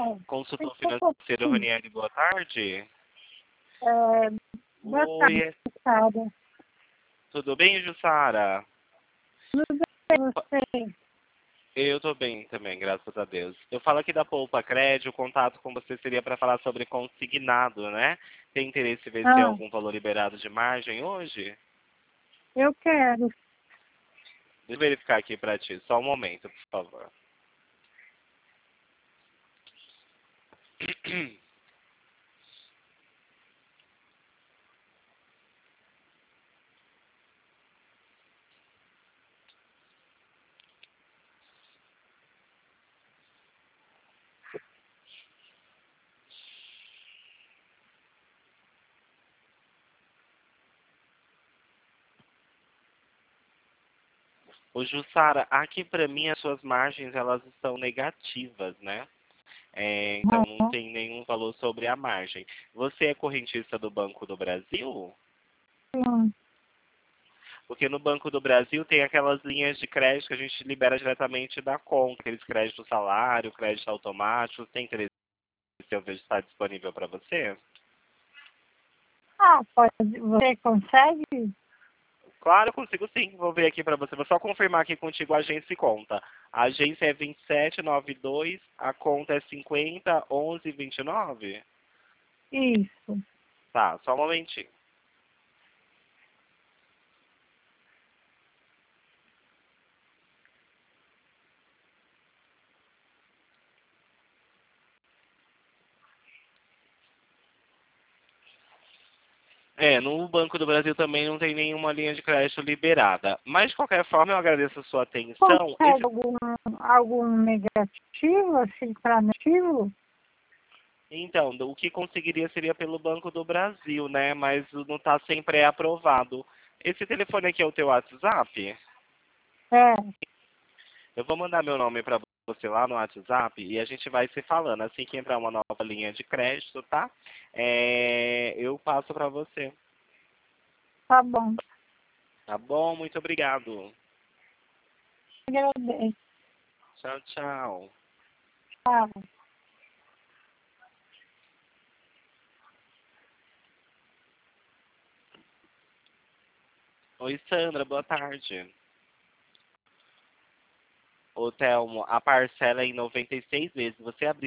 Consultor Então, financeiro, Roniane, boa tarde. Boa Oi, tarde, Sara. tudo bem, Jussara? Tudo bem, você? Eu tô bem também, graças a Deus. Eu falo aqui da Poupa Crédito, o contato com você seria para falar sobre consignado, né? Tem interesse em ver se tem Ah, algum valor liberado de margem hoje? eu quero. Deixa eu verificar aqui para ti, só um momento, por favor. Ô, Jussara, aqui para mim as suas margens elas estão negativas, né? Então não Ah, tem nenhum valor sobre a margem. Você é correntista do Banco do Brasil? sim. Porque no Banco do Brasil tem aquelas linhas de crédito que a gente libera diretamente da conta, aqueles créditos salário, crédito automático. Tem interesse em eu ver se está disponível para você? Pode. Você consegue? Claro, eu consigo sim. Vou ver aqui para você. Vou só confirmar aqui contigo a agência e conta. A agência é 2792, a conta é 501129. Isso. Tá, só um momentinho. No Banco do Brasil também não tem nenhuma linha de crédito liberada. Mas, de qualquer forma, eu agradeço a sua atenção. Consegue algum negativo, assim, para negativo? Então, o que conseguiria seria pelo Banco do Brasil, né? Mas não está sempre aprovado. Esse telefone aqui é o teu WhatsApp? É, Eu vou mandar meu nome para você lá no WhatsApp e a gente vai se falando. Assim que entrar uma nova linha de crédito, tá? Eu passo para você. tá bom. Tá bom? Muito obrigado. Agradeço. Tchau, tchau. Tchau. Oi, Sandra, boa tarde. Ô, Thelmo, a parcela é em 96 vezes. Você abriu